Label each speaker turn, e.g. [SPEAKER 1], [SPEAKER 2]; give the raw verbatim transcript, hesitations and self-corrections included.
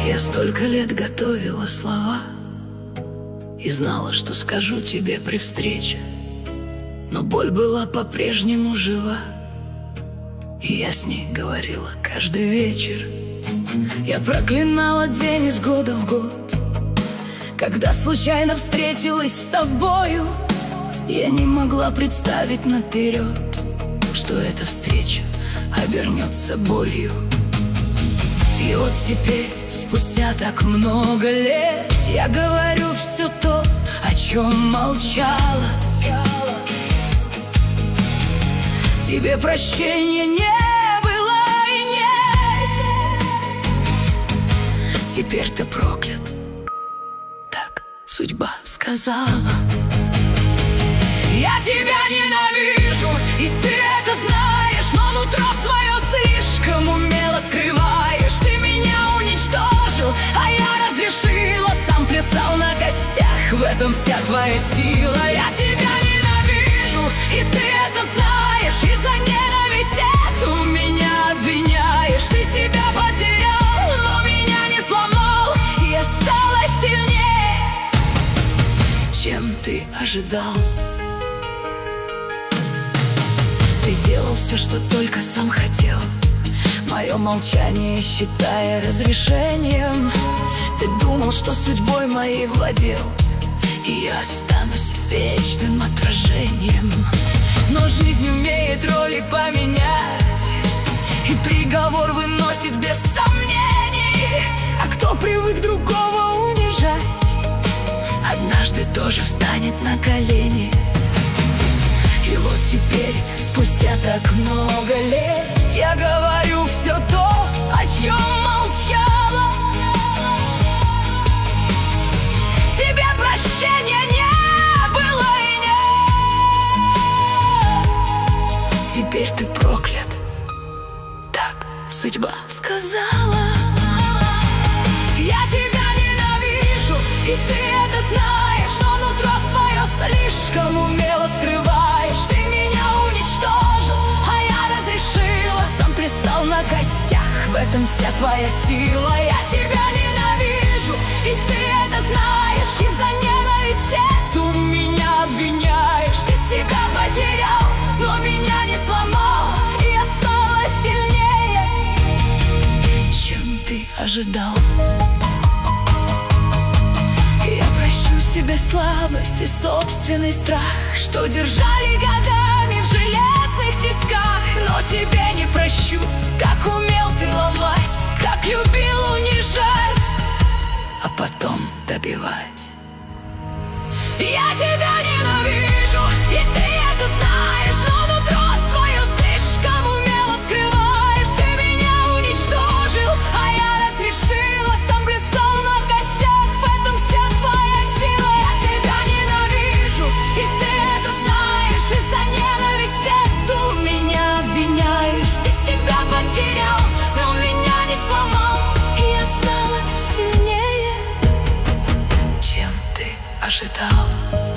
[SPEAKER 1] Я столько лет готовила слова и знала, что скажу тебе при встрече, но боль была по-прежнему жива, и я с ней говорила каждый вечер. Я проклинала день из года в год, когда случайно встретилась с тобою. Я не могла представить наперед, что эта встреча обернется болью. И вот теперь, спустя так много лет, я говорю все то, о чем молчала. Тебе прощения не было и нет. Теперь ты проклят, так судьба сказала. Я тебя ненавижу, и ты это знаешь, но нутро свое слишком умело скрываешь. Ты меня уничтожил, а я разрешила, сам плясал на костях, в этом вся твоя сила. Я тебя ненавижу, и ты это знаешь, и за ненависть эту меня обвиняешь. Ты себя потерял, но меня не сломал, и я стала сильнее, чем ты ожидал. Ты делал все, что только сам хотел, мое молчание считая разрешением. Ты думал, что судьбой моей владел, и я останусь вечным отражением. Но жизнь умеет роли поменять, и приговор выносит без сомнений. А кто привык другого унижать, однажды тоже встанет на колени. И вот теперь, спустя так много лет, я говорю все то, о чем молчала. Тебе прощения не было и нет. Теперь ты проклят, так судьба сказала. Я тебя ненавижу, и ты это знаешь, но нутро свое слишком умело скрываешь. Ты меня уничтожил, а я разрешила, сам плясал на костях, в этом вся твоя сила. Я тебя ненавижу, и ты это знаешь, и за ненависть эту меня обвиняешь. Ты себя потерял, но меня не сломал, и я стала сильнее, чем ты ожидал. Я прощу себе слабость и собственный страх, что держали годами в железных тисках. Но тебе не прощу, как умел ты ломать, как любил унижать, а потом добивать. Я тебя ненавижу, и ты это знаешь, но нутро свое слишком умело скрываешь. Ты меня уничтожил, а я разрешила, сам плясал на костях, в этом вся твоя сила. Я тебя ненавижу, и ты это знаешь, и за ненависть эту меня обвиняешь. Ты себя потерял, но меня не сломал, и я стала сильнее, чем ты ожидал.